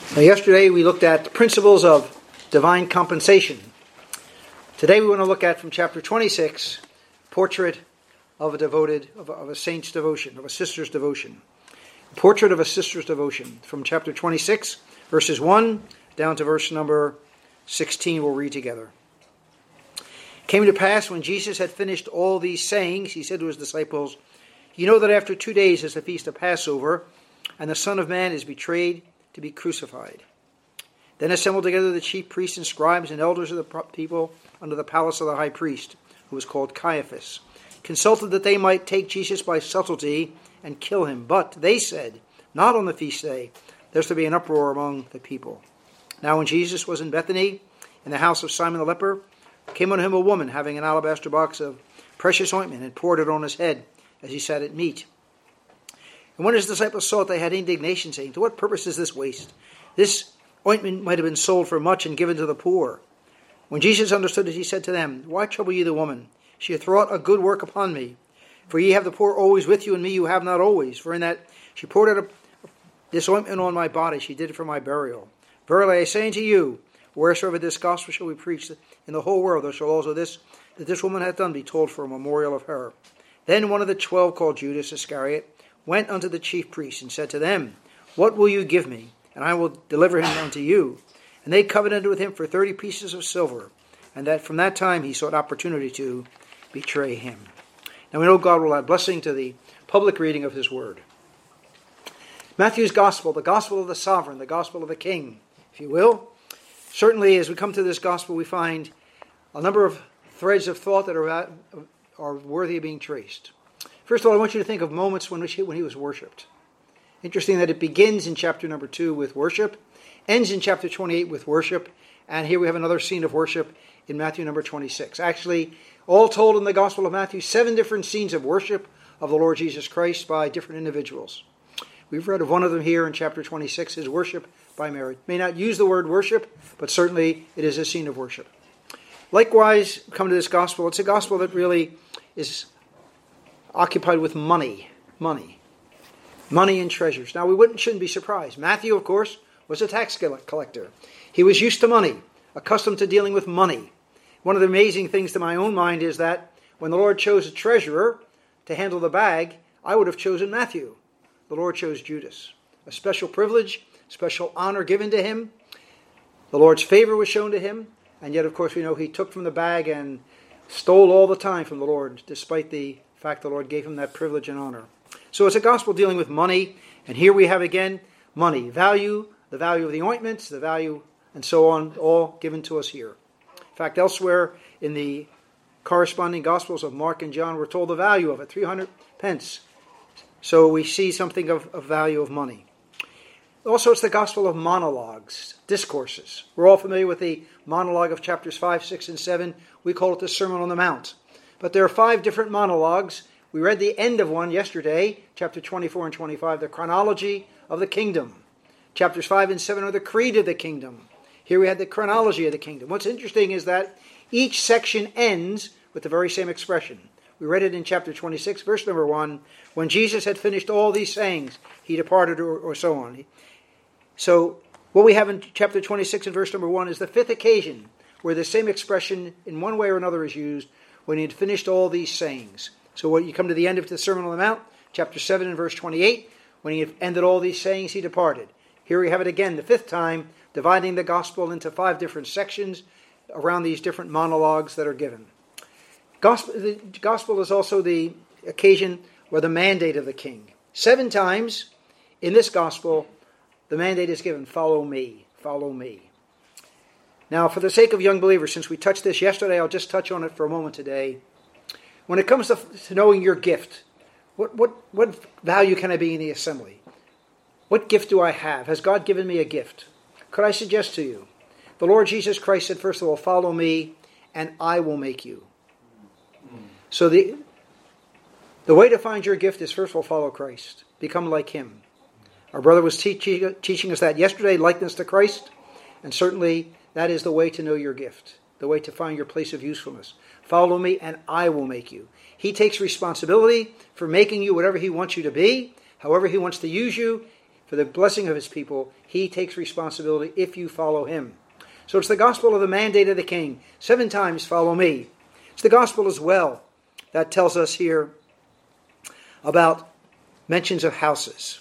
Now, yesterday we looked at principles of divine compensation. Today we want to look at, from chapter 26, portrait of a saint's devotion, of a sister's devotion. Portrait of a sister's devotion. From chapter 26, verses 1 down to verse number 16, we'll read together. It came to pass, when Jesus had finished all these sayings, he said to his disciples, "You know that after 2 days is the feast of Passover, and the Son of Man is betrayed to be crucified." Then assembled together the chief priests and scribes and elders of the people under the palace of the high priest, who was called Caiaphas, consulted that they might take Jesus by subtlety and kill him. But they said, "Not on the feast day, lest there be an uproar among the people." Now when Jesus was in Bethany, in the house of Simon the leper, came unto him a woman having an alabaster box of precious ointment, and poured it on his head as he sat at meat. And when his disciples saw it, they had indignation, saying, "To what purpose is this waste? This ointment might have been sold for much and given to the poor." When Jesus understood it, he said to them, "Why trouble ye the woman? She hath wrought a good work upon me. For ye have the poor always with you, and me you have not always. For in that she poured out this ointment on my body, she did it for my burial. Verily I say unto you, wheresoever this gospel shall be preached in the whole world, there shall also this that this woman hath done be told for a memorial of her." Then one of the 12, called Judas Iscariot, went unto the chief priests, and said to them, "What will you give me? And I will deliver him unto you." And they covenanted with him for 30 pieces of silver, and that from that time he sought opportunity to betray him. Now we know God will add blessing to the public reading of his word. Matthew's gospel, the gospel of the sovereign, the gospel of the king, if you will. Certainly, as we come to this gospel, we find a number of threads of thought that are worthy of being traced. First of all, I want you to think of moments when he was worshipped. Interesting that it begins in chapter number 2 with worship, ends in chapter 28 with worship, and here we have another scene of worship in Matthew number 26. Actually, all told in the Gospel of Matthew, 7 different scenes of worship of the Lord Jesus Christ by different individuals. We've read of one of them here in chapter 26, his worship by Mary. May not use the word worship, but certainly it is a scene of worship. Likewise, come to this gospel, it's a gospel that really is occupied with money and treasures. Now, shouldn't be surprised. Matthew, of course, was a tax collector. He was used to money, accustomed to dealing with money. One of the amazing things to my own mind is that when the Lord chose a treasurer to handle the bag, I would have chosen Matthew. The Lord chose Judas. A special privilege, special honor given to him. The Lord's favor was shown to him, and yet, of course, we know he took from the bag and stole all the time from the Lord, despite the fact the Lord gave him that privilege and honor. So it's a gospel dealing with money, and here we have again money, value, the value of the ointments, the value, and so on, all given to us here. In fact, elsewhere in the corresponding Gospels of Mark and John, we're told the value of it, 300 pence. So we see something of value of money. Also, it's the gospel of monologues, discourses. We're all familiar with the monologue of chapters 5, 6, and 7. We call it the Sermon on the Mount. But there are 5 different monologues. We read the end of one yesterday, chapter 24 and 25, the chronology of the kingdom. Chapters 5 and 7 are the creed of the kingdom. Here we had the chronology of the kingdom. What's interesting is that each section ends with the very same expression. We read it in chapter 26, verse number 1. When Jesus had finished all these sayings, he departed, or so on. So what we have in chapter 26 and verse number 1 is the 5th occasion where the same expression in one way or another is used when he had finished all these sayings. So when you come to the end of the Sermon on the Mount, chapter 7 and verse 28, when he had ended all these sayings, he departed. Here we have it again, the 5th time, dividing the gospel into 5 different sections around these different monologues that are given. The gospel is also the occasion or the mandate of the king. 7 times in this gospel, the mandate is given, "Follow me, follow me." Now, for the sake of young believers, since we touched this yesterday, I'll just touch on it for a moment today. When it comes to knowing your gift, what value can I be in the assembly? What gift do I have? Has God given me a gift? Could I suggest to you, the Lord Jesus Christ said, first of all, "Follow me, and I will make you." So the way to find your gift is, first of all, follow Christ. Become like him. Our brother was teaching us that yesterday, likeness to Christ. And certainly that is the way to know your gift. The way to find your place of usefulness. Follow me and I will make you. He takes responsibility for making you whatever he wants you to be. However he wants to use you. for the blessing of his people, he takes responsibility if you follow him. So it's the gospel of the mandate of the king. 7 times follow me. It's the gospel as well that tells us here about mentions of houses.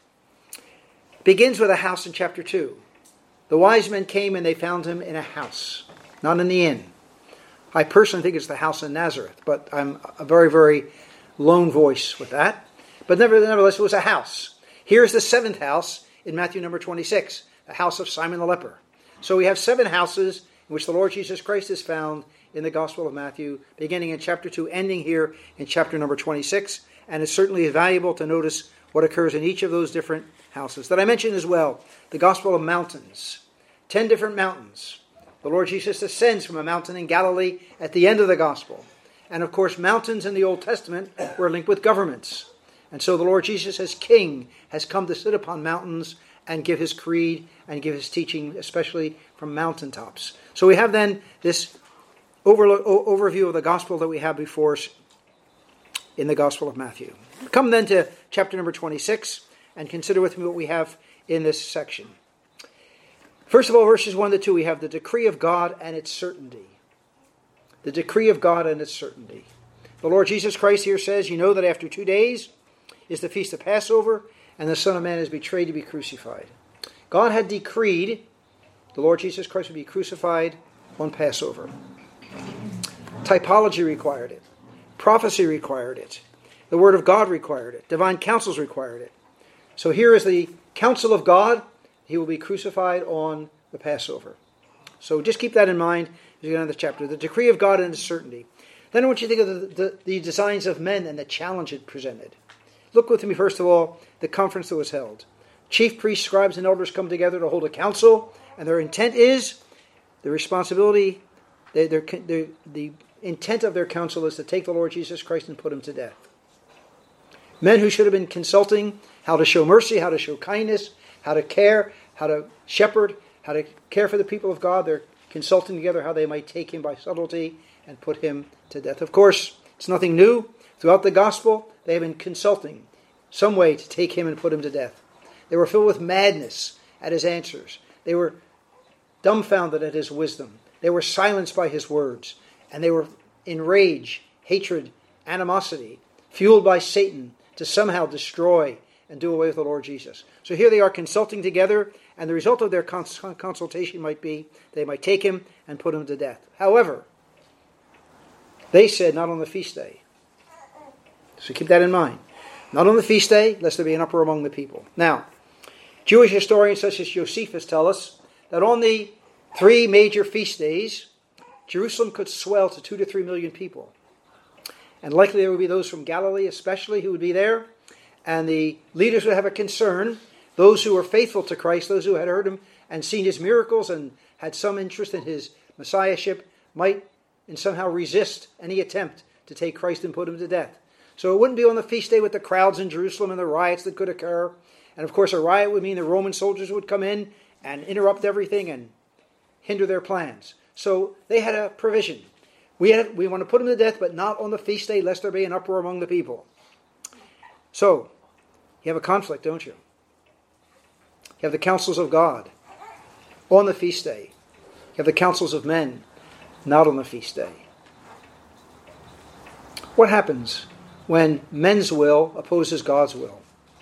It begins with a house in chapter 2. The wise men came and they found him in a house, not in the inn. I personally think it's the house in Nazareth, but I'm a very, very lone voice with that. But nevertheless, it was a house. Here's the 7th house in Matthew number 26, the house of Simon the leper. So we have 7 houses in which the Lord Jesus Christ is found in the Gospel of Matthew, beginning in chapter 2, ending here in chapter number 26. And it's certainly valuable to notice what occurs in each of those different houses. That I mentioned as well, the Gospel of Mountains. 10 different mountains. The Lord Jesus ascends from a mountain in Galilee at the end of the Gospel. And of course, mountains in the Old Testament were linked with governments. And so the Lord Jesus as King has come to sit upon mountains and give his creed and give his teaching, especially from mountaintops. So we have then this overview of the Gospel that we have before us in the Gospel of Matthew. Come then to chapter number 26 and consider with me what we have in this section. First of all, verses 1 to 2, we have the decree of God and its certainty. The decree of God and its certainty. The Lord Jesus Christ here says, you know that after 2 days is the feast of Passover, and the Son of Man is betrayed to be crucified. God had decreed the Lord Jesus Christ would be crucified on Passover. Typology required it. Prophecy required it. The Word of God required it. Divine counsels required it. So here is the counsel of God. He will be crucified on the Passover. So just keep that in mind as you get on the chapter. The decree of God and its certainty. Then I want you to think of the designs of men and the challenge it presented. Look with me, first of all, the conference that was held. Chief priests, scribes, and elders come together to hold a council, and their intent is, the responsibility, the intent of their council is to take the Lord Jesus Christ and put him to death. Men who should have been consulting how to show mercy, how to show kindness, how to care, how to shepherd, how to care for the people of God, they're consulting together how they might take him by subtlety and put him to death. Of course, it's nothing new. Throughout the gospel, they have been consulting some way to take him and put him to death. They were filled with madness at his answers. They were dumbfounded at his wisdom. They were silenced by his words. And they were in rage, hatred, animosity, fueled by Satan to somehow destroy and do away with the Lord Jesus. So here they are consulting together, and the result of their consultation might be they might take him and put him to death. However, they said not on the feast day. So keep that in mind. Not on the feast day, lest there be an uproar among the people. Now, Jewish historians such as Josephus tell us that on the 3 major feast days, Jerusalem could swell to 2 to 3 million people. And likely there would be those from Galilee especially who would be there. And the leaders would have a concern. Those who were faithful to Christ, those who had heard him and seen his miracles and had some interest in his messiahship, might and somehow resist any attempt to take Christ and put him to death. So it wouldn't be on the feast day with the crowds in Jerusalem and the riots that could occur. And of course a riot would mean the Roman soldiers would come in and interrupt everything and hinder their plans. So they had a provision. We want to put him to death, but not on the feast day, lest there be an uproar among the people. So, you have a conflict, don't you? You have the counsels of God on the feast day. You have the counsels of men not on the feast day. What happens when men's will opposes God's will?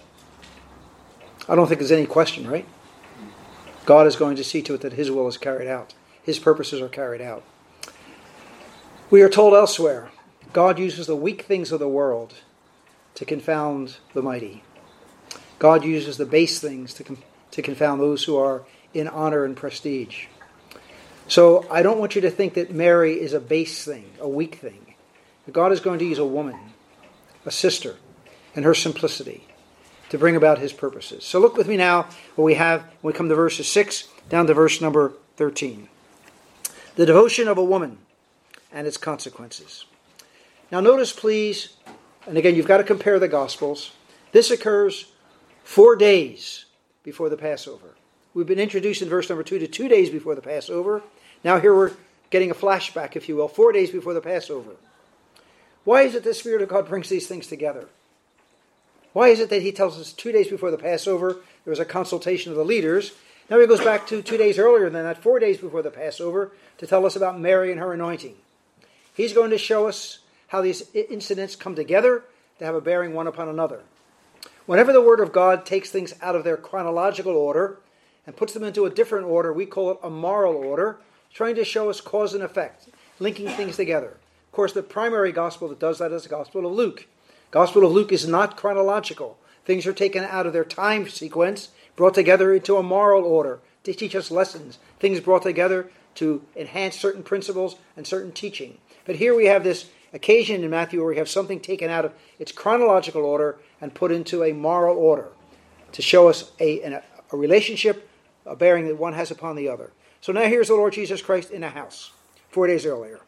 I don't think there's any question, right? God is going to see to it that his will is carried out. His purposes are carried out. We are told elsewhere, God uses the weak things of the world to confound the mighty. God uses the base things to confound those who are in honor and prestige. So I don't want you to think that Mary is a base thing, a weak thing. God is going to use a woman, a sister, in her simplicity to bring about his purposes. So look with me now what we have when we come to verses 6 down to verse number 13. The devotion of a woman and its consequences. Now notice please, and again you've got to compare the Gospels. This occurs 4 days before the Passover. We've been introduced in verse number 2 to 2 days before the Passover. Now here we're getting a flashback, if you will, 4 days before the Passover. Why is it the Spirit of God brings these things together? Why is it that he tells us 2 days before the Passover there was a consultation of the leaders? Now he goes back to 2 days earlier than that, 4 days before the Passover, to tell us about Mary and her anointing. He's going to show us how these incidents come together to have a bearing one upon another. Whenever the Word of God takes things out of their chronological order and puts them into a different order, we call it a moral order, trying to show us cause and effect, linking things together. Of course, the primary gospel that does that is the Gospel of Luke. Gospel of Luke is not chronological. Things are taken out of their time sequence, brought together into a moral order to teach us lessons. Things brought together to enhance certain principles and certain teaching. But here we have this occasion in Matthew where we have something taken out of its chronological order and put into a moral order to show us a relationship, a bearing that one has upon the other. So now here's the Lord Jesus Christ in a house 4 days earlier.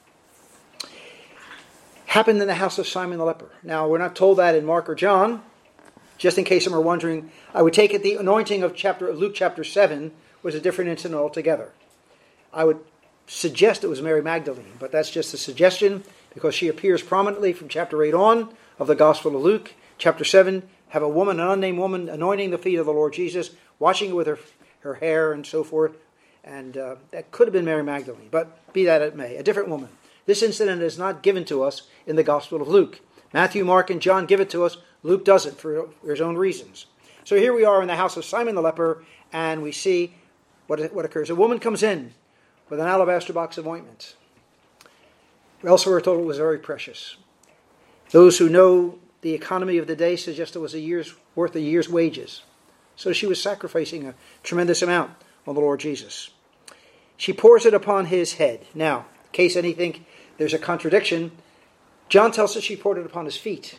Happened in the house of Simon the leper. Now, we're not told that in Mark or John. Just in case some are wondering, I would take it the anointing of Luke chapter 7 was a different incident altogether. I would suggest it was Mary Magdalene, but that's just a suggestion because she appears prominently from chapter 8 on of the Gospel of Luke. Chapter 7, have a woman, an unnamed woman, anointing the feet of the Lord Jesus, washing it with her hair and so forth. And that could have been Mary Magdalene, but be that it may, a different woman. This incident is not given to us in the Gospel of Luke. Matthew, Mark, and John give it to us. Luke doesn't for his own reasons. So here we are in the house of Simon the leper, and we see what occurs. A woman comes in with an alabaster box of ointment. Elsewhere we're told it was very precious. Those who know the economy of the day suggest it was a year's worth of a year's wages. So she was sacrificing a tremendous amount on the Lord Jesus. She pours it upon his head. Now, in case any think there's a contradiction, John tells us she poured it upon his feet.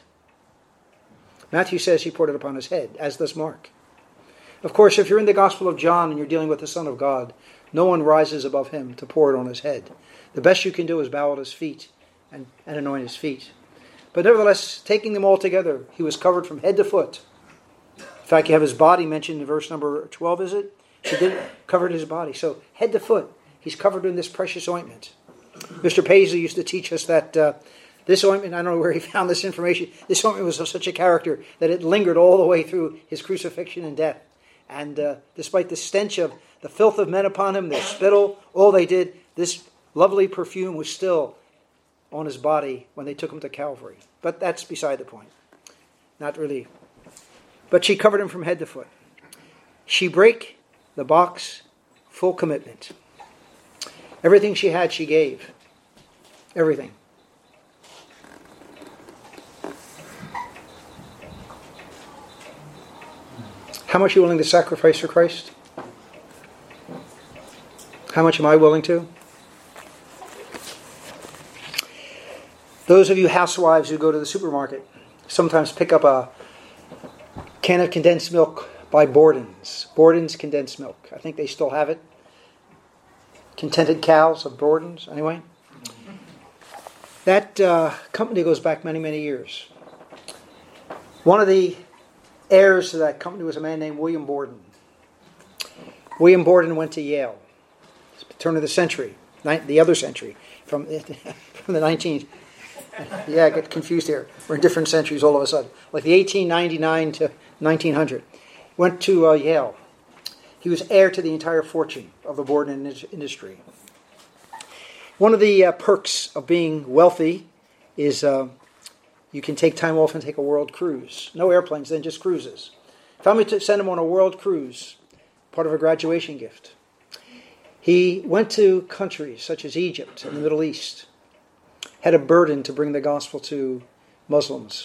Matthew says he poured it upon his head, as does Mark. Of course, if you're in the Gospel of John and you're dealing with the Son of God, no one rises above him to pour it on his head. The best you can do is bow at his feet and anoint his feet. But nevertheless, taking them all together, he was covered from head to foot. In fact, you have his body mentioned in verse number 12, is it? He did covered his body. So head to foot, he's covered in this precious ointment. Mr. Paisley used to teach us that this ointment, I don't know where he found this information, this ointment was of such a character that it lingered all the way through his crucifixion and death. And despite the stench of the filth of men upon him, their spittle, all they did, this lovely perfume was still on his body when they took him to Calvary. But that's beside the point. Not really. But she covered him from head to foot. She brake the box, full commitment. Everything she had, she gave. Everything. How much are you willing to sacrifice for Christ? How much am I willing to? Those of you housewives who go to the supermarket sometimes pick up a can of condensed milk by Borden's. Borden's condensed milk. I think they still have it. Contented Cows of Borden's, anyway. That company goes back many, many years. One of the heirs to that company was a man named William Borden. William Borden went to Yale. It's the turn of the century, the other century, from the 19th. Yeah, I get confused here. We're in different centuries all of a sudden. Like the 1899 to 1900. Went to Yale. He was heir to the entire fortune of the Borden industry. One of the perks of being wealthy is you can take time off and take a world cruise. No airplanes, then just cruises. Found me to send him on a world cruise, part of a graduation gift. He went to countries such as Egypt and the Middle East, had a burden to bring the gospel to Muslims.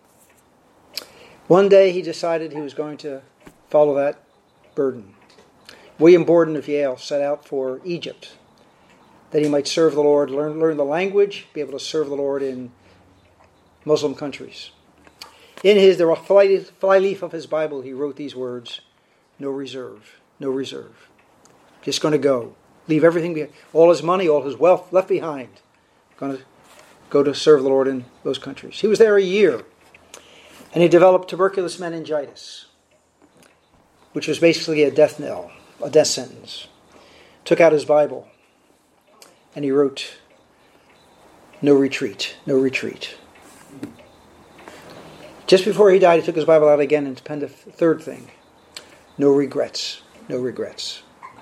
One day he decided he was going to follow that burden. William Borden of Yale set out for Egypt, that he might serve the Lord, learn the language, be able to serve the Lord in Muslim countries. In the flyleaf of his Bible, he wrote these words, no reserve, no reserve. Just going to go. Leave everything behind. All his money, all his wealth left behind. Going to go to serve the Lord in those countries. He was there a year. And he developed tuberculous meningitis, which was basically a death knell, a death sentence. Took out his Bible. And he wrote, no retreat, no retreat. Just before he died, he took his Bible out again and penned a third thing. No regrets. No regrets.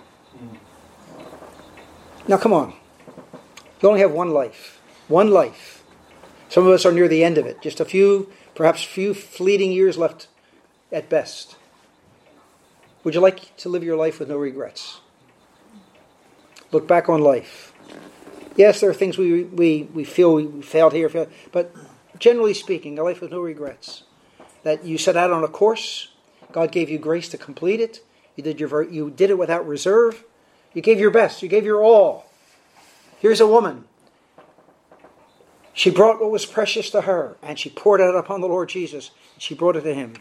Now come on. You only have one life. One life. Some of us are near the end of it. Just a few, perhaps few fleeting years left at best. Would you like to live your life with no regrets? Look back on life. Yes, there are things we feel we failed here, but generally speaking, a life with no regrets. That you set out on a course, God gave you grace to complete it. You did it without reserve. You gave your best. You gave your all. Here's a woman. She brought what was precious to her, and she poured it upon the Lord Jesus. She brought it to him.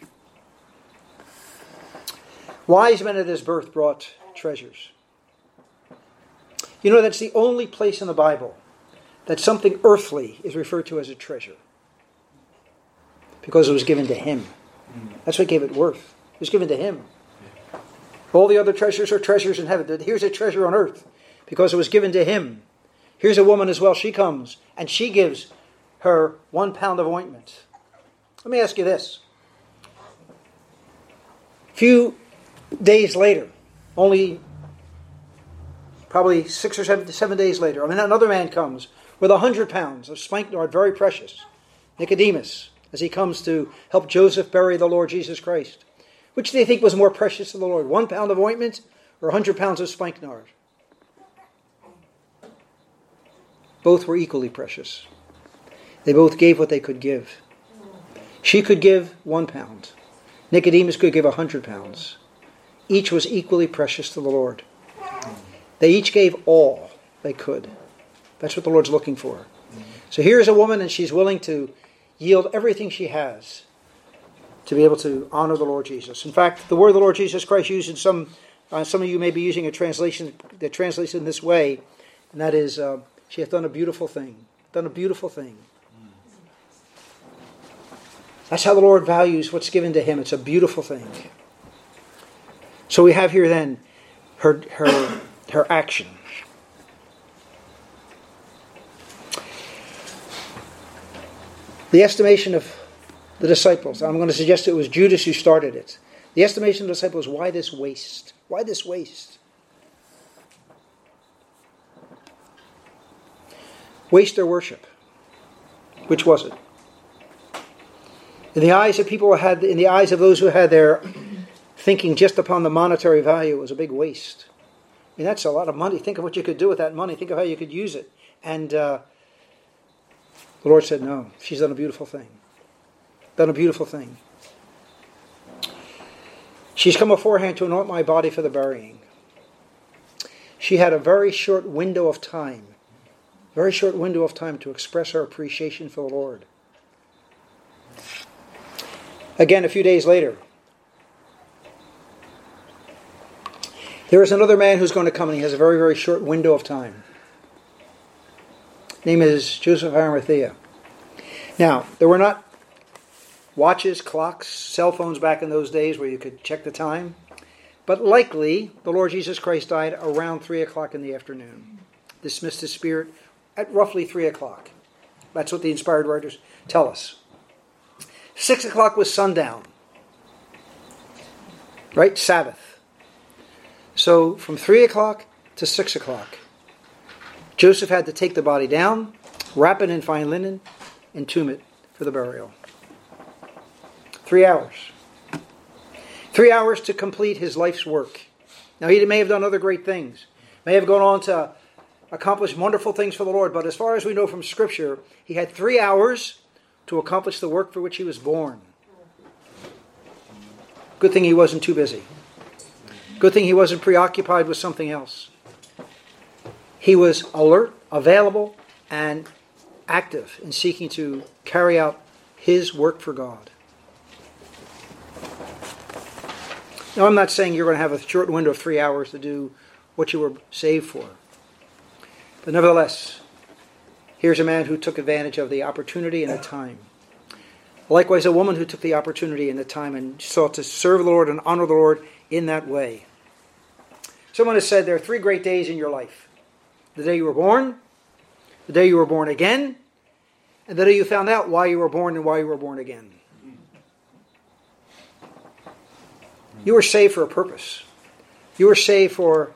Wise men at his birth brought treasures. You know, that's the only place in the Bible that something earthly is referred to as a treasure. Because it was given to him. That's what gave it worth. It was given to him. All the other treasures are treasures in heaven. Here's a treasure on earth because it was given to him. Here's a woman as well. She comes and she gives her 1 pound of ointment. Let me ask you this. A few days later, only probably 6 or 7 days later, another man comes with 100 pounds of spikenard, very precious. Nicodemus, as he comes to help Joseph bury the Lord Jesus Christ. Which do they think was more precious to the Lord? 1 pound of ointment or 100 pounds of spikenard? Both were equally precious. They both gave what they could give. She could give 1 pound. Nicodemus could give 100 pounds. Each was equally precious to the Lord. They each gave all they could. That's what the Lord's looking for. So here's a woman and she's willing to yield everything she has to be able to honor the Lord Jesus. In fact, the word of the Lord Jesus Christ used in some of you may be using a translation that translates in this way, and that is, she hath done a beautiful thing. Done a beautiful thing. That's how the Lord values what's given to him. It's a beautiful thing. So we have here then her action. The estimation of the disciples. I'm going to suggest it was Judas who started it. The estimation of the disciples, why this waste? Why this waste? Waste their worship. Which was it? In the eyes of people in the eyes of those who had their thinking just upon the monetary value, it was a big waste. I mean, that's a lot of money. Think of what you could do with that money. Think of how you could use it. And the Lord said, no, she's done a beautiful thing. Done a beautiful thing. She's come beforehand to anoint my body for the burying. She had a very short window of time. Very short window of time to express her appreciation for the Lord. Again, a few days later, there is another man who's going to come, and he has a very, very short window of time. His name is Joseph of Arimathea. Now, there were not watches, clocks, cell phones back in those days where you could check the time. But likely, the Lord Jesus Christ died around 3 o'clock in the afternoon. Dismissed his spirit at roughly 3 o'clock. That's what the inspired writers tell us. 6 o'clock was sundown. Right? Sabbath. So from 3 o'clock to 6 o'clock, Joseph had to take the body down, wrap it in fine linen, entomb it for the burial. 3 hours. 3 hours to complete his life's work. Now he may have done other great things. May have gone on to accomplish wonderful things for the Lord. But as far as we know from Scripture, he had 3 hours to accomplish the work for which he was born. Good thing he wasn't too busy. Good thing he wasn't preoccupied with something else. He was alert, available, and active in seeking to carry out his work for God. Now, I'm not saying you're going to have a short window of 3 hours to do what you were saved for. But nevertheless, here's a man who took advantage of the opportunity and the time. Likewise, a woman who took the opportunity and the time and sought to serve the Lord and honor the Lord in that way. Someone has said there are 3 great days in your life. The day you were born, the day you were born again, and the day you found out why you were born and why you were born again. You were saved for a purpose. You were saved for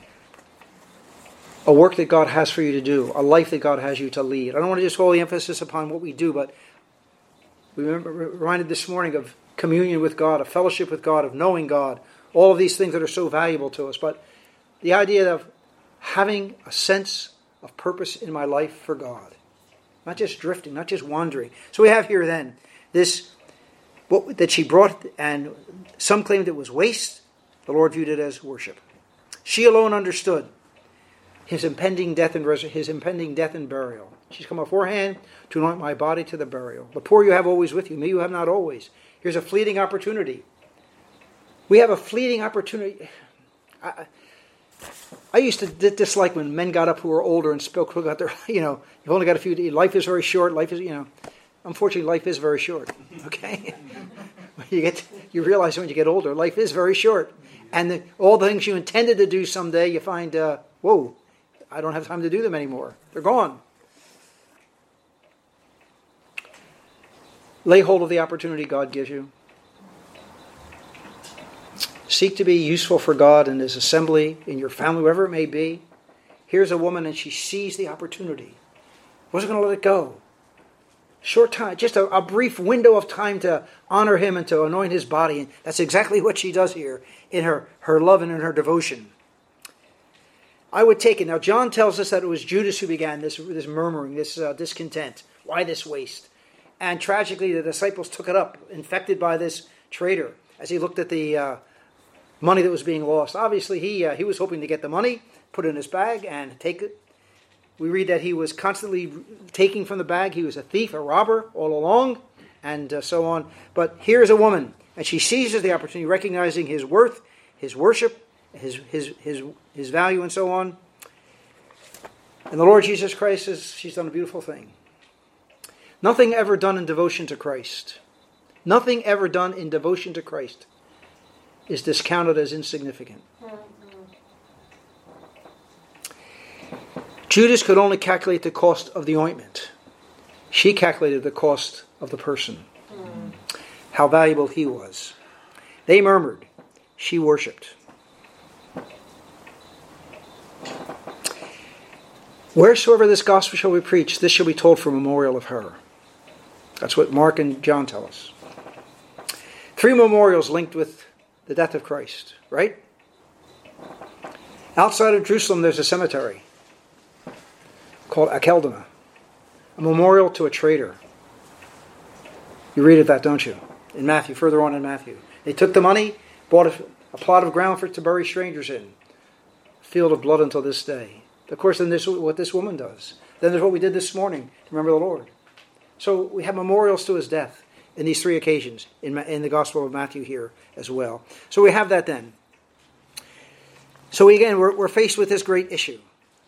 a work that God has for you to do, a life that God has you to lead. I don't want to just hold the emphasis upon what we do, but we reminded this morning of communion with God, of fellowship with God, of knowing God, all of these things that are so valuable to us. But the idea of having a sense of purpose in my life for God. Not just drifting, not just wandering. So we have here then this that she brought, and some claimed it was waste. The Lord viewed it as worship. She alone understood his impending death and burial. She's come beforehand to anoint my body to the burial. The poor you have always with you, me you have not always. Here's a fleeting opportunity. We have a fleeting opportunity. I used to dislike when men got up who were older and spoke about their, you've only got a few days. Life is very short. Life is, unfortunately, life is very short. Okay? You realize when you get older, life is very short. And all the things you intended to do someday, you find, whoa, I don't have time to do them anymore. They're gone. Lay hold of the opportunity God gives you. Seek to be useful for God in His assembly, in your family, wherever it may be. Here's a woman and she sees the opportunity. Wasn't going to let it go. Short time, just a brief window of time to honor Him and to anoint His body. And that's exactly what she does here in her love and in her devotion. I would take it. Now, John tells us that it was Judas who began this murmuring, this discontent. Why this waste? And tragically, the disciples took it up, infected by this traitor, as he looked at the money that was being lost. Obviously, he was hoping to get the money, put it in his bag, and take it. We read that he was constantly taking from the bag. He was a thief, a robber, all along, and so on. But here's a woman, and she seizes the opportunity, recognizing his worth, his worship, his value, and so on. And the Lord Jesus Christ she's done a beautiful thing. Nothing ever done in devotion to Christ. Nothing ever done in devotion to Christ is discounted as insignificant. Judas could only calculate the cost of the ointment. She calculated the cost of the person. How valuable he was. They murmured. She worshipped. Wheresoever this gospel shall be preached, this shall be told for memorial of her. That's what Mark and John tell us. 3 memorials linked with the death of Christ, right? Outside of Jerusalem, there's a cemetery called Akeldama, a memorial to a traitor. You read of that, don't you? In Matthew, further on in Matthew. They took the money, bought a plot of ground for it to bury strangers in. Field of blood until this day. Of course, then this is what this woman does. Then there's what we did this morning to remember the Lord. So we have memorials to his death in these 3 occasions in the Gospel of Matthew here as well. So we have that then. So again, we're faced with this great issue.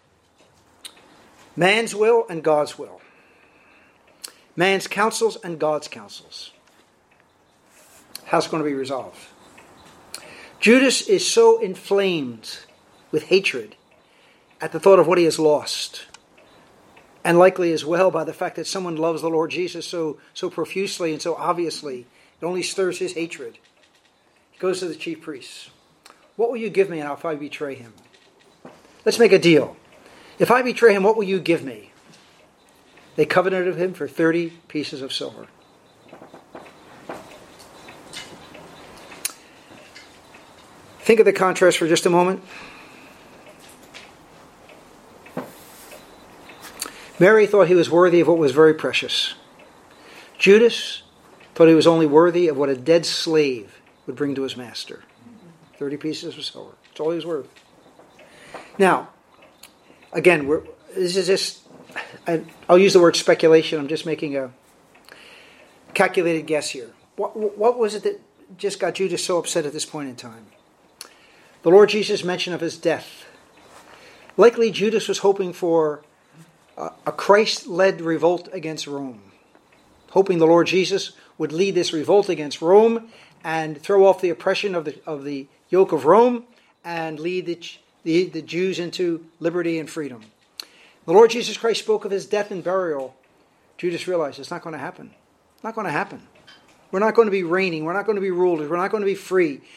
Man's will and God's will. Man's counsels and God's counsels. How's it going to be resolved? Judas is so inflamed with hatred at the thought of what he has lost. And likely as well by the fact that someone loves the Lord Jesus so profusely and so obviously. It only stirs his hatred. He goes to the chief priests. What will you give me if I betray him? Let's make a deal. If I betray him, what will you give me? They covenanted of him for 30 pieces of silver. Think of the contrast for just a moment. Mary thought he was worthy of what was very precious. Judas thought he was only worthy of what a dead slave would bring to his master. 30 pieces of silver. That's all he was worth. Now, again, this is just, I'll use the word speculation. I'm just making a calculated guess here. What was it that just got Judas so upset at this point in time? The Lord Jesus' mention of his death. Likely Judas was hoping for a Christ-led revolt against Rome. Hoping the Lord Jesus would lead this revolt against Rome and throw off the oppression of the yoke of Rome and lead the Jews into liberty and freedom. The Lord Jesus Christ spoke of his death and burial. Judas realized it's not going to happen. It's not going to happen. We're not going to be reigning. We're not going to be rulers. We're not going to be free.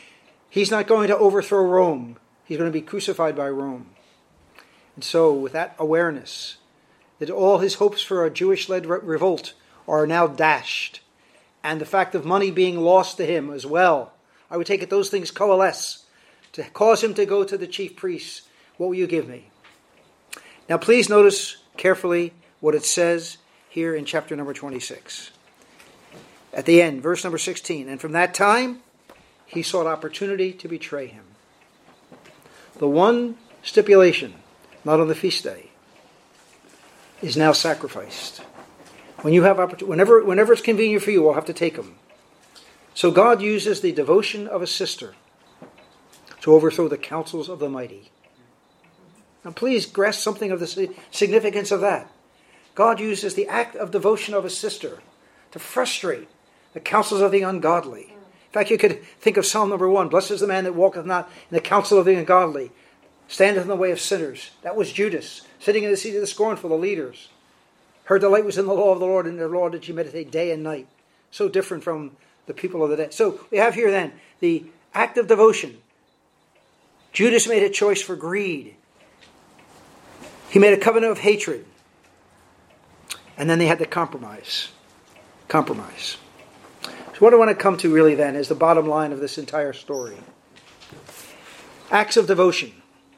He's not going to overthrow Rome. He's going to be crucified by Rome. And so, with that awareness that all his hopes for a Jewish-led revolt are now dashed, and the fact of money being lost to him as well, I would take it those things coalesce to cause him to go to the chief priests. What will you give me? Now please notice carefully what it says here in chapter number 26. At the end, verse number 16, and from that time he sought opportunity to betray him. The one stipulation, not on the feast day, is now sacrificed. When you have whenever it's convenient for you, we'll have to take them. So God uses the devotion of a sister to overthrow the counsels of the mighty. Now please grasp something of the significance of that. God uses the act of devotion of a sister to frustrate the counsels of the ungodly. In fact, you could think of Psalm number 1. Blessed is the man that walketh not in the counsel of the ungodly, standeth in the way of sinners. That was Judas, sitting in the seat of the scornful, the leaders. Her delight was in the law of the Lord, and in the law did she meditate day and night. So different from the people of the day. So we have here then the act of devotion. Judas made a choice for greed. He made a covenant of hatred. And then they had the compromise. Compromise. So what I want to come to really then is the bottom line of this entire story. Acts of devotion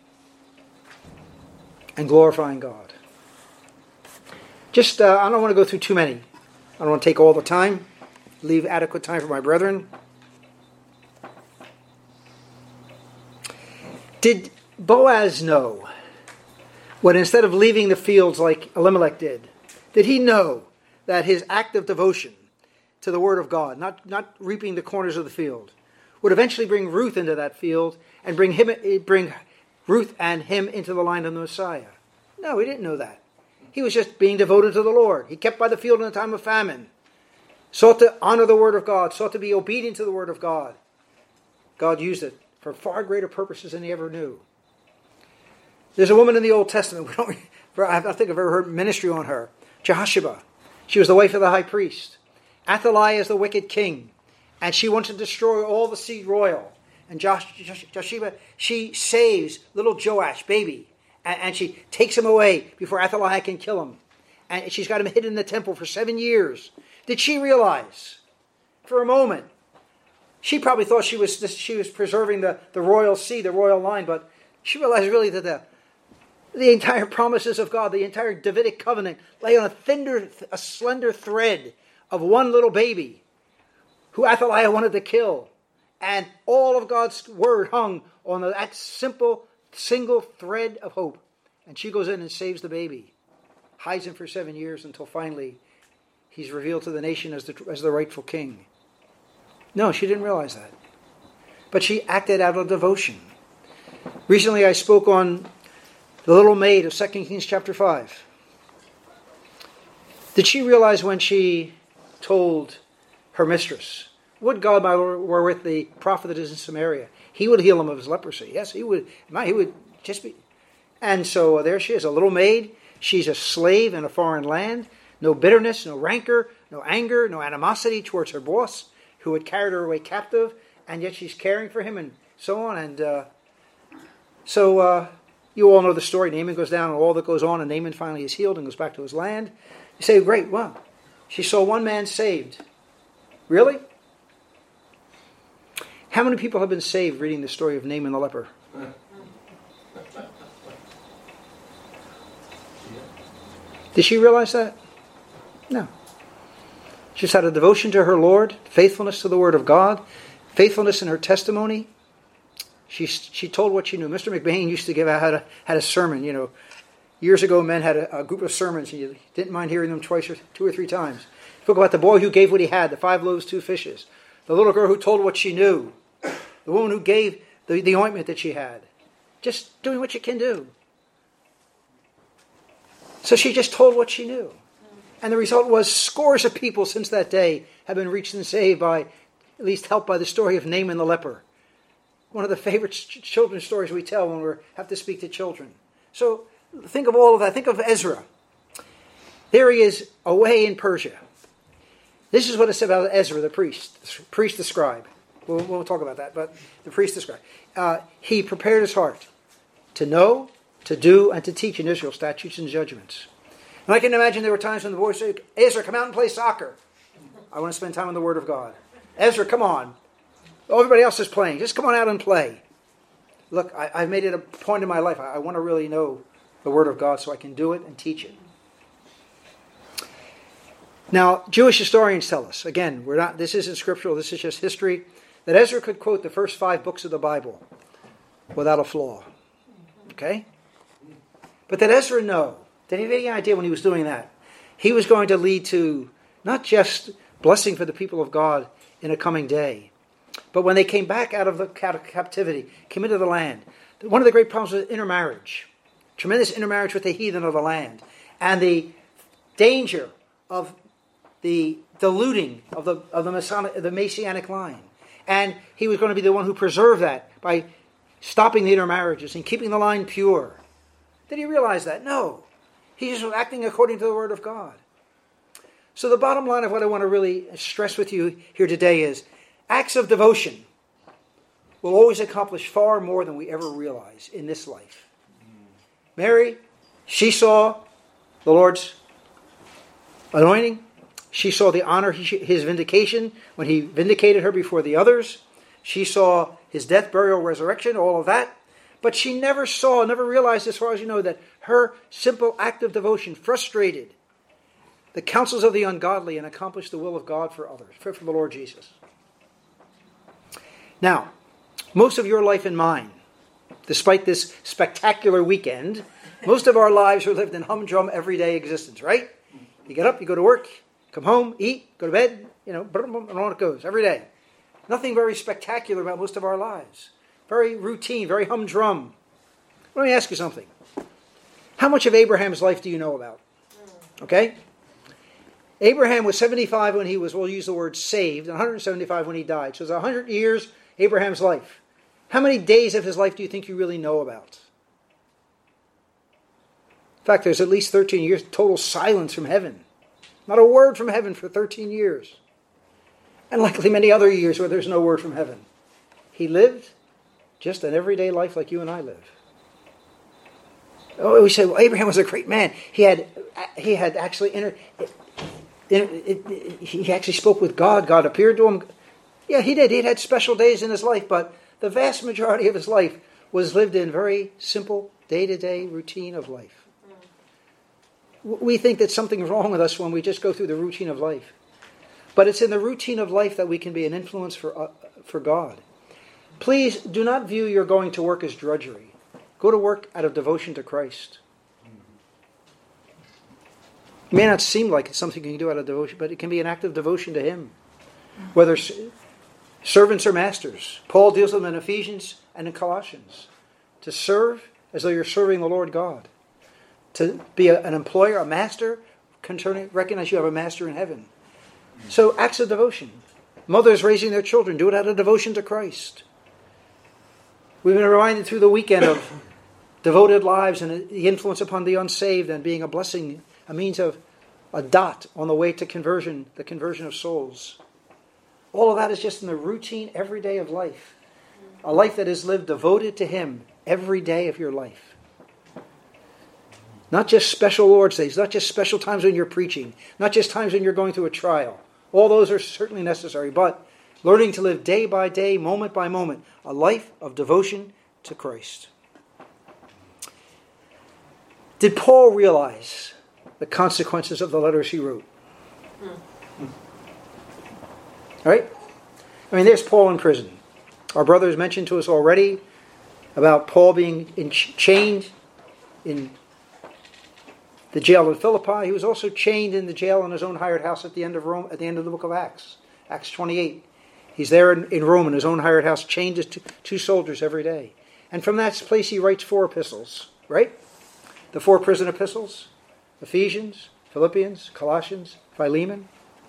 and glorifying God. Just, I don't want to go through too many. I don't want to take all the time. Leave adequate time for my brethren. Did Boaz know when instead of leaving the fields like Elimelech did he know that his act of devotion to the Word of God, not reaping the corners of the field, would eventually bring Ruth into that field and bring Ruth and him into the line of the Messiah? No, he didn't know that. He was just being devoted to the Lord. He kept by the field in the time of famine, sought to honor the Word of God, sought to be obedient to the Word of God. God used it for far greater purposes than he ever knew. There's a woman in the Old Testament, I don't think I've ever heard ministry on her, Jehosheba. She was the wife of the high priest. Athaliah is the wicked king, and she wants to destroy all the seed royal. And Jehosheba, she saves little Joash, baby, and she takes him away before Athaliah can kill him. And she's got him hidden in the temple for 7 years. Did she realize, for a moment, she probably thought she was preserving the royal seed, the royal line, but she realized really that the entire promises of God, the entire Davidic covenant, lay on a slender thread of one little baby who Athaliah wanted to kill. And all of God's word hung on that simple, single thread of hope. And she goes in and saves the baby, hides him for 7 years until finally he's revealed to the nation as the rightful king. No, she didn't realize that. But she acted out of devotion. Recently I spoke on the little maid of 2 Kings chapter 5. Did she realize when she told her mistress, would God were with the prophet that is in Samaria, he would heal him of his leprosy. Yes, he would. He would just be. And so there she is, a little maid. She's a slave in a foreign land. No bitterness, no rancor, no anger, no animosity towards her boss, who had carried her away captive, and yet she's caring for him and so on. And so you all know the story. Naaman goes down and all that goes on, and Naaman finally is healed and goes back to his land. You say, great, wow. She saw one man saved. Really? How many people have been saved reading the story of Naaman the leper? Did she realize that? No. She's had a devotion to her Lord, faithfulness to the Word of God, faithfulness in her testimony. She told what she knew. Mr. McBain used to give out had a sermon. You know, years ago, men had a group of sermons, and you didn't mind hearing them twice or 2 or 3 times. He spoke about the boy who gave what he had, the 5 loaves, 2 fishes. The little girl who told what she knew. The woman who gave the ointment that she had. Just doing what you can do. So she just told what she knew. And the result was scores of people since that day have been reached and saved by, at least helped by the story of Naaman the leper. One of the favorite children's stories we tell when we have to speak to children. So think of all of that. Think of Ezra. There he is away in Persia. This is what it said about Ezra, the priest, the scribe. We'll talk about that, but the priest described. He prepared his heart to know, to do, and to teach in Israel statutes and judgments. And I can imagine there were times when the boys said, Ezra, come out and play soccer. I want to spend time on the Word of God. Ezra, come on. Everybody else is playing. Just come on out and play. Look, I've made it a point in my life. I want to really know the Word of God so I can do it and teach it. Now, Jewish historians tell us, again, this isn't scriptural, this is just history, that Ezra could quote the first 5 books of the Bible without a flaw. Okay? But did Ezra know? Did he have any idea when he was doing that? He was going to lead to not just blessing for the people of God in a coming day, but when they came back out of the captivity, came into the land, one of the great problems was intermarriage. Tremendous intermarriage with the heathen of the land. And the danger of the diluting of the Messianic line. And he was going to be the one who preserved that by stopping the intermarriages and keeping the line pure. Did he realize that? No. He just was acting according to the Word of God. So the bottom line of what I want to really stress with you here today is acts of devotion will always accomplish far more than we ever realize in this life. Mary, she saw the Lord's anointing. She saw the honor, his vindication, when he vindicated her before the others. She saw his death, burial, resurrection, all of that. But she never realized, as far as you know, that her simple act of devotion frustrated the counsels of the ungodly and accomplished the will of God for others, for the Lord Jesus. Now, most of your life and mine, despite this spectacular weekend, most of our lives are lived in humdrum everyday existence, right? You get up, you go to work, come home, eat, go to bed, and on it goes, every day. Nothing very spectacular about most of our lives. Very routine, very humdrum. Let me ask you something. How much of Abraham's life do you know about? Okay? Abraham was 75 when he was, we'll use the word saved, and 175 when he died. So it's 100 years, Abraham's life. How many days of his life do you think you really know about? In fact, there's at least 13 years total silence from heaven. Not a word from heaven for 13 years. And likely many other years where there's no word from heaven. He lived just an everyday life like you and I live. Oh, we say, well, Abraham was a great man. He actually he actually spoke with God. God appeared to him. Yeah, he did. He had special days in his life, but the vast majority of his life was lived in very simple, day-to-day routine of life. We think that something's wrong with us when we just go through the routine of life. But it's in the routine of life that we can be an influence for God. Please do not view your going to work as drudgery. Go to work out of devotion to Christ. It may not seem like it's something you can do out of devotion, but it can be an act of devotion to Him. Whether servants or masters. Paul deals with them in Ephesians and in Colossians. To serve as though you're serving the Lord God. To be an employer, a master, recognize you have a master in heaven. So acts of devotion. Mothers raising their children, do it out of devotion to Christ. We've been reminded through the weekend of devoted lives and the influence upon the unsaved and being a blessing, a means of a dot on the way to conversion, the conversion of souls. All of that is just in the routine, every day of life. A life that is lived devoted to Him every day of your life. Not just special Lord's days, not just special times when you're preaching, not just times when you're going through a trial. All those are certainly necessary, but learning to live day by day, moment by moment, a life of devotion to Christ. Did Paul realize the consequences of the letters he wrote? Right? I mean, there's Paul in prison. Our brothers mentioned to us already about Paul being chained in the jail in Philippi. He was also chained in the jail in his own hired house at the end of Rome, at the end of the book of Acts, Acts 28. He's there in Rome in his own hired house, chained to 2 soldiers every day. And from that place he writes 4 epistles, right? The 4 prison epistles, Ephesians, Philippians, Colossians, Philemon.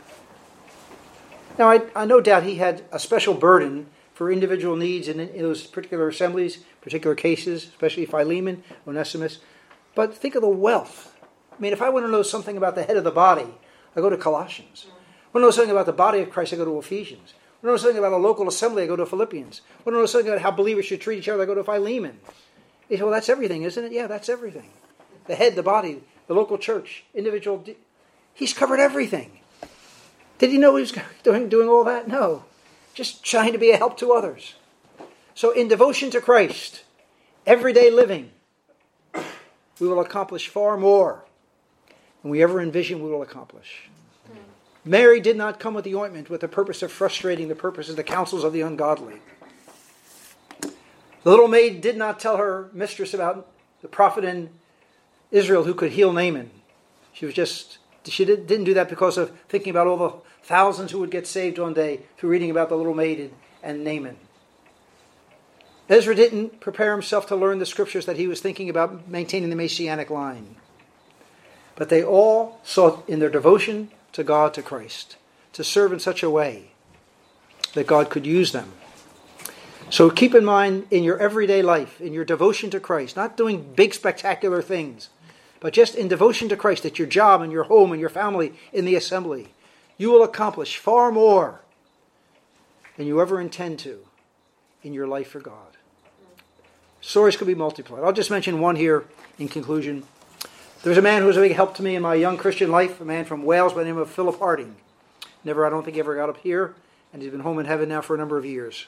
Now, I no doubt he had a special burden for individual needs in those particular assemblies, particular cases, especially Philemon, Onesimus. But think of the wealth. I mean, if I want to know something about the head of the body, I go to Colossians. I want to know something about the body of Christ, I go to Ephesians. I know something about a local assembly, I go to Philippians. I know something about how believers should treat each other, I go to Philemon. You say, well, that's everything, isn't it? Yeah, that's everything. The head, the body, the local church, individual. He's covered everything. Did he know he was doing all that? No. Just trying to be a help to others. So in devotion to Christ, everyday living, we will accomplish far more than we ever envision we will accomplish. Mary did not come with the ointment with the purpose of frustrating the purposes, the counsels of the ungodly. The little maid did not tell her mistress about the prophet in Israel who could heal Naaman. She didn't do that because of thinking about all the thousands who would get saved one day through reading about the little maid and Naaman. Ezra didn't prepare himself to learn the scriptures that he was thinking about maintaining the Messianic line. But they all sought in their devotion to God, to Christ, to serve in such a way that God could use them. So keep in mind in your everyday life, in your devotion to Christ, not doing big spectacular things, but just in devotion to Christ, at your job, in your home, in your family, in the assembly, you will accomplish far more than you ever intend to in your life for God. Stories could be multiplied. I'll just mention one here in conclusion. There was a man who was a big help to me in my young Christian life, a man from Wales by the name of Philip Harding. I don't think he ever got up here, and he's been home in heaven now for a number of years.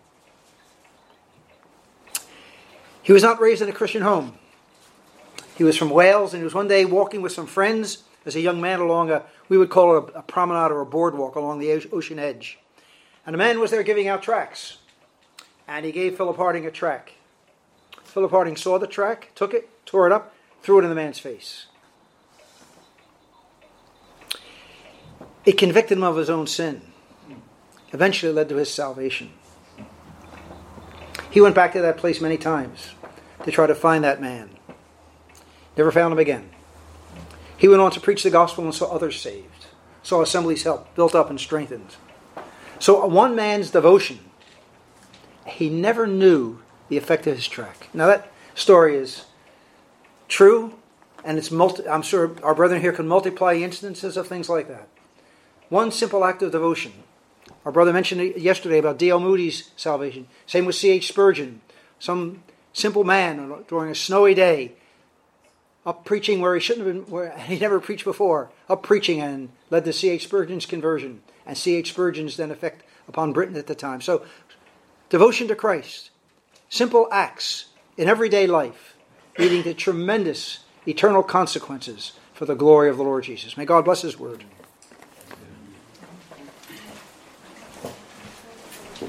He was not raised in a Christian home. He was from Wales, and he was one day walking with some friends as a young man along we would call it a promenade or a boardwalk along the ocean edge. And a man was there giving out tracts. And he gave Philip Harding a tract. Philip Harding saw the tract, took it, tore it up, threw it in the man's face. It convicted him of his own sin. Eventually led to his salvation. He went back to that place many times to try to find that man. Never found him again. He went on to preach the gospel and saw others saved. Saw assemblies helped, built up and strengthened. So one man's devotion, he never knew the effect of his tract. Now that story is true, and I'm sure our brethren here can multiply instances of things like that. One simple act of devotion. Our brother mentioned it yesterday about D.L. Moody's salvation. Same with C.H. Spurgeon. Some simple man during a snowy day, up preaching where he shouldn't have been, where he never preached before, up preaching and led to C.H. Spurgeon's conversion, and C.H. Spurgeon's then effect upon Britain at the time. So, devotion to Christ, simple acts in everyday life, leading to tremendous eternal consequences for the glory of the Lord Jesus. May God bless His word.